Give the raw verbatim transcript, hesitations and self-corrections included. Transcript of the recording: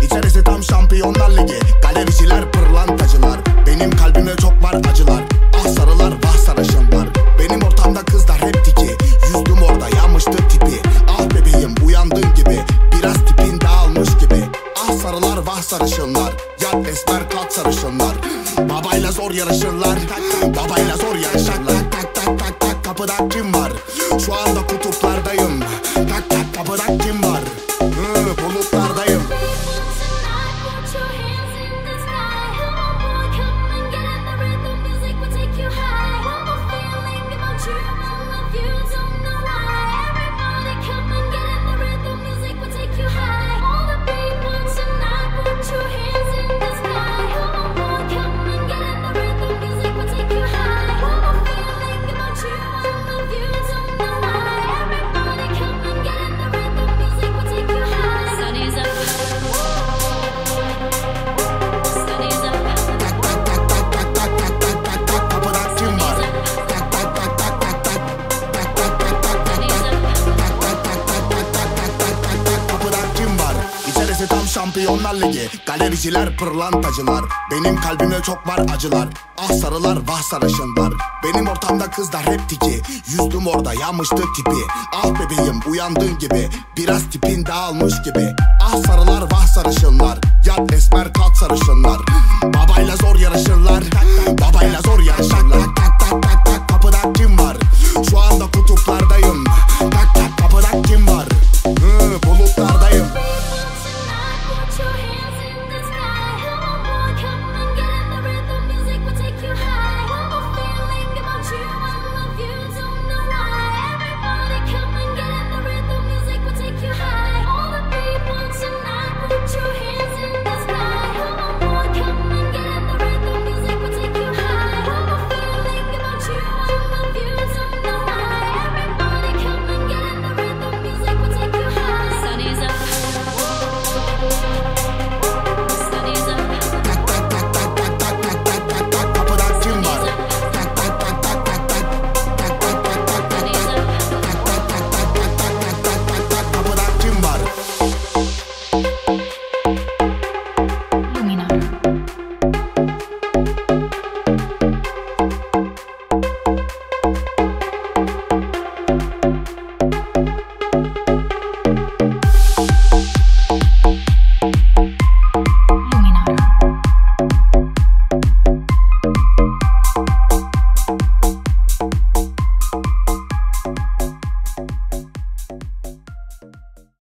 İçerisi tam Şampiyonlar Ligi. Galericiler, pırlantacılar. Benim kalbime çok var acılar. Ah sarılar, vah sarışınlar. Benim ortamda kızlar hep tiki. Yüzdüm orada yanmıştı tipi. Ah bebeğim uyandığın gibi. Biraz tipin dağılmış gibi. Ah sarılar, vah sarışınlar. Yat esmer, kalk sarışınlar. Babayla zor yarışırlar. Babayla zor yarışırlar. Tak tak tak tak, kapıda kim var? Şu anda kutuplardayım. Tak tak, kapıda kim var? Hı, bulutlardayım. Tam Şampiyonlar Ligi. Galericiler, pırlantacılar. Benim kalbime çok var acılar. Ah sarılar, vah sarışınlar. Benim ortamda kızlar hep tiki. Yüzdüm orada yanmıştı tipi. Ah bebeğim uyandığın gibi. Biraz tipin dağılmış gibi. Ah sarılar, vah sarışınlar. Yat esmer, kalk sarışınlar. Babayla zor yarışırlar. Babayla zor yarışırlar. Tak tak tak tak, kapıda kim var?